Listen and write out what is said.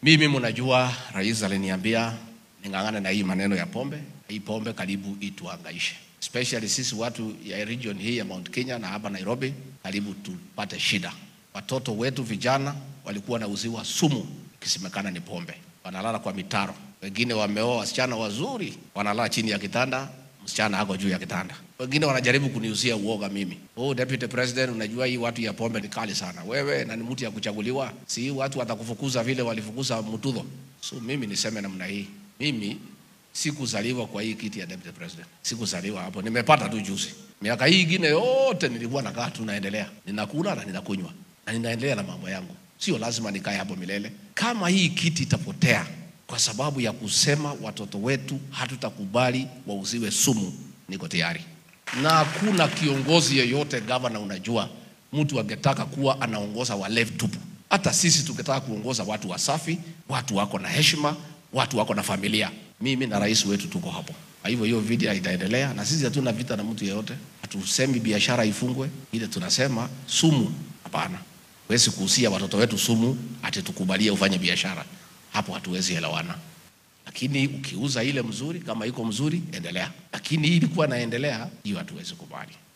Mimi mnajua rais aliniambia ningangane na hii maneno ya pombe. Hii pombe karibu ituhangaishe, especially sisi watu ya region hii ya Mount Kenya na hapa Nairobi, karibu tupate shida. Watoto wetu vijana walikuwa wanauziwa sumu kisemekana ni pombe, wanalala kwa mitaro. Wengine wameoa wasichana wazuri, wanalala chini ya kitanda, msichana hako juu ya kitanda. Wengine wanajaribu kuniuzia uoga mimi. Deputy President, unajua hii watu ya pombe ni kali sana. Wewe na ni mtu ya kuchaguliwa, si watu watakufukuza vile walifukuza Mutudho. So mimi niseme namna hii, mimi sikuzaliwa kwa hii kiti ya Deputy President. Sikuzaliwa hapo, nimepata tu juzi. Miaka hii ingine yote nilikuwa nakaa tu naendelea. Ninakula na ninakunywa na ninaendelea na mambo yangu. Sio lazima nikae hapo milele. Kama hii kiti itapotea kwa sababu ya kusema watoto wetu hatutakubali wauziwe sumu, niko tayari. Na hakuna kiongozi yeyote governor, unajua mtu angetaka kuwa anaongoza walevi tupu. Hata sisi tukitaka kuongoza watu wasafi, watu wako na heshima, watu wako na familia. Mimi na rais wetu tuko hapo. Kwa hivyo hiyo video itaendelea, na sisi hatuna vita na mtu yeyote. Hatusemi biashara ifungwe, ile tunasema sumu hapana. Huwezi kuhusia watoto wetu sumu ati tukubalie ufanye biashara. Hapo hatuwezi elewana. Lakini ukiuza ile mzuri, kama iko mzuri, endelea. Lakini hii ilikuwa naendelea, hiyo hatuwezi kubali.